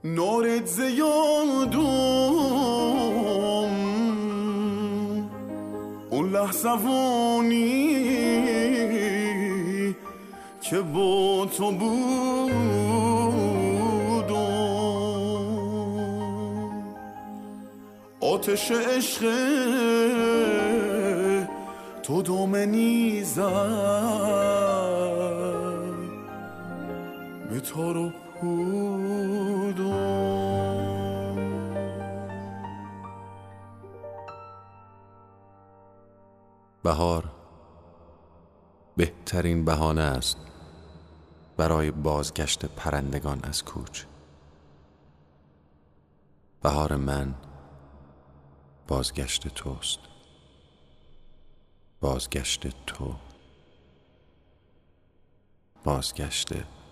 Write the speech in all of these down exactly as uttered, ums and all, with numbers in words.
نارت زیادم اون لحظوانی که با تو بودم، آتش عشق تو دامنی زد به تارو پودم. بهار بهترین بهانه است برای بازگشت پرندگان از کوچ. بهار من بازگشت توست، بازگشت تو، بازگشت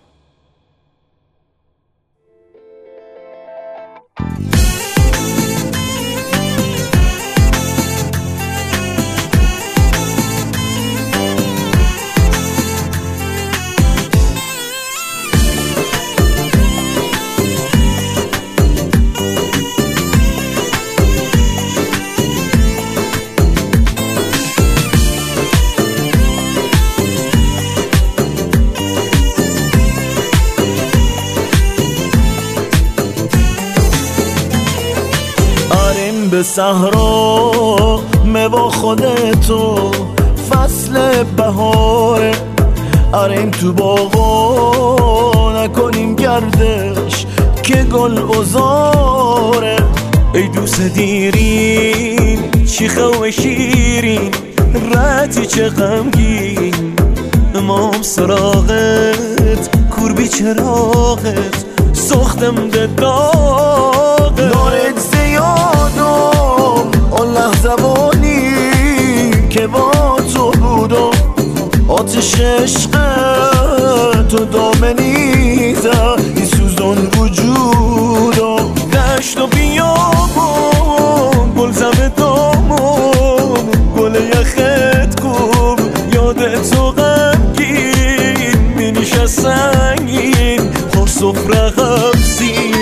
به صحرا موا خودتو فصل بهاره، اریم تو باغا نکنیم گردش که گل ازاره. ای دوست دیرین شیخه و شیرین رتی چه غمگین، امام سراغت کوربی چراغت سختم ده داغه. نارت زیادم اون لحظوانی که با تو بودم، آتش عشق تو دامنی زد این سوزان وجودم. دشت و بیابون گل زم دامون گل یخت کن یادت تو غمگین می نشست سنگین خور سفره غمزین.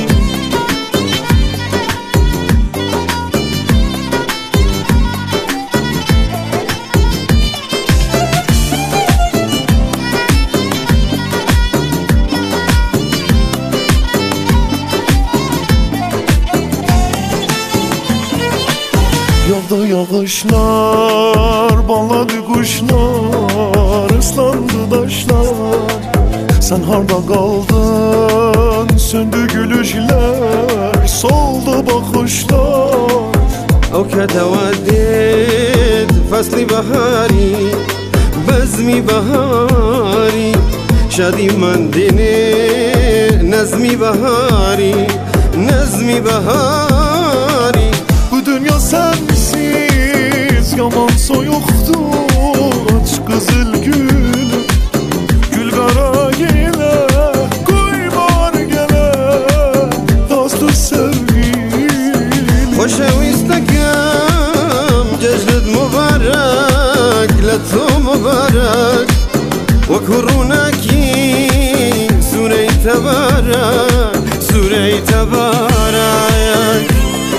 Yağdı yağışlar, bağladı kuşlar, ıslandı taşlar. Sen harda kaldın, söndü gülüşler, soldu bakışlar. او که تودید فصلی بهاری بزمی بهاری شادی من دینه نظمی بهاری نظمی بهاری. Bu dünya sensiz yaman soyuktu, aç kızıl gül gül kara yine koymar gele dostu sevgili. خوشویستکم جشنت مبارک لتو مبارک و کرونکی سوره تبارک سوره تبارک.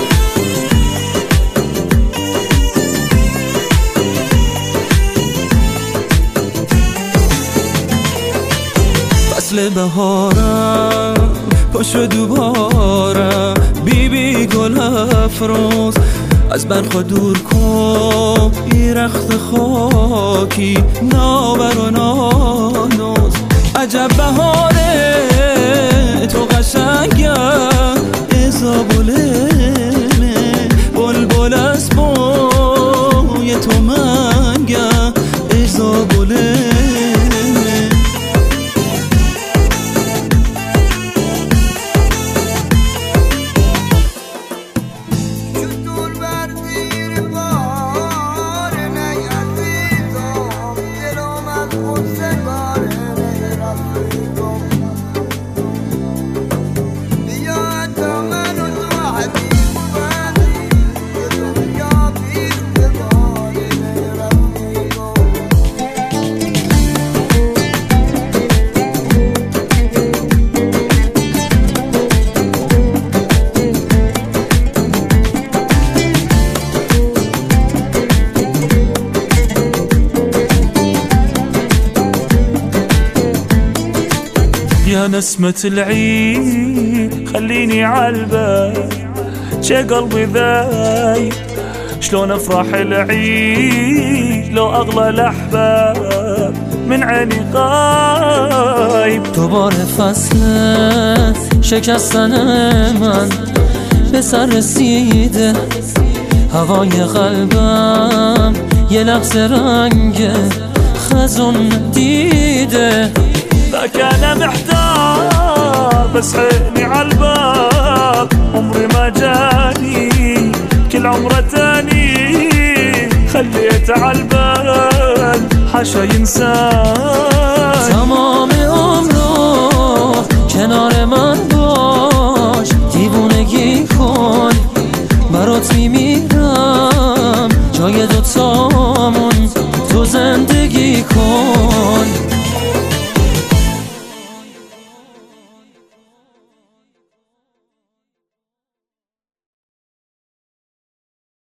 فصل بهارم پاشو دوباره بی بی گل افروز از برخا دور کن ای رخت خاکی نابر و نانوز. عجب بهاره تو قشنگه ازابولمه بلبل از بوی تو منگه ازابولمه. يا نسمة العيد خليني عالبال شي قلبي ذايب شلون افرح العيد لو اغلى الاحباب من عيني غايب. دوباره فصل شکستن من به سر رسیده هوای قلبم یه لحظه رنگ خزون دیده. ذاك انا محتار بس عيني عالباب عمري ما جاني كل عمره تاني خليته عالبال حاشا ينساني.